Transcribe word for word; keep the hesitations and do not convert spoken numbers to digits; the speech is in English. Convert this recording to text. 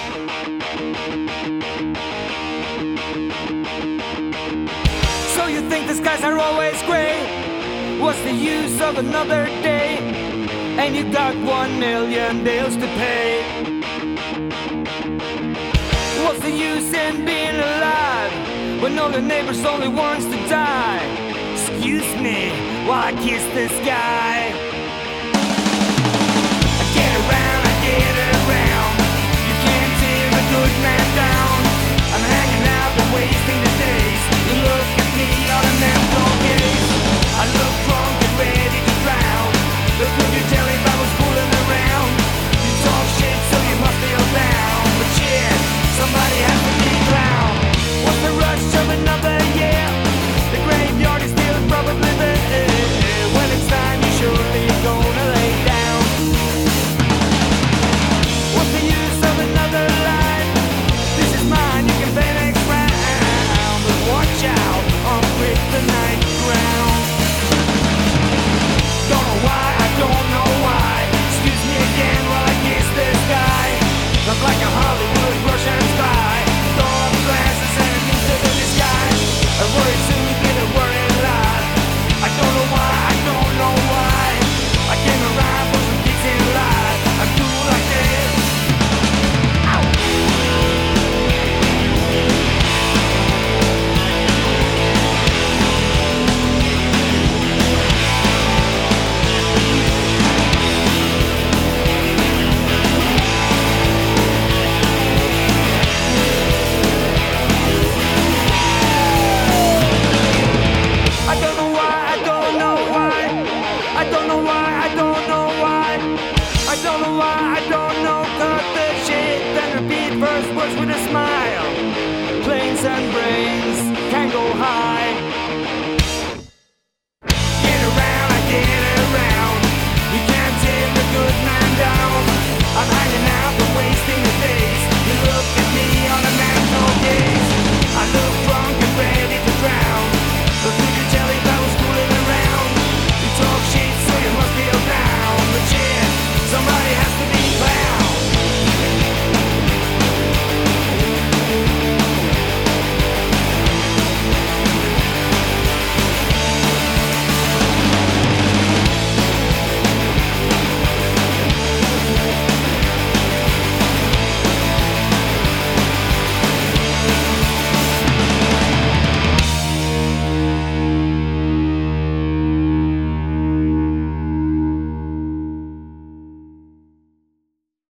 So you think the skies are always gray? What's the use of another day? And you got one million bills to pay. What's the use in being alive when all the neighbors only wants to die? Excuse me while I kiss the sky. I get around, I get around. You can't tear a good man down. I'm hanging out and wasting the days. You look at me on a mental gaze. I look drunk and ready to drown. Look when you tell if I was fooling around. You talk shit so you must feel down. But shit, somebody has to be drowned. What's the rush of another year? The graveyard is still probably there. When it's time you surely gonna lay down. What's the use of another life? This is mine, you can pay next round. But watch out on kryptonite ground. Don't know why, I don't know why. Excuse me again while I kiss the sky. Look like a Hollywood Russian spy. Throw up glasses and into the disguise. A worried soon get a worried life. I don't know why, I don't know why. I came around for some kicks in life. I'm cool like this. Ow. I don't know why, I don't know why. I don't know why, I don't know why. I don't know why, I don't know. Cut the shit, then repeat first words with a smile. Planes and brains.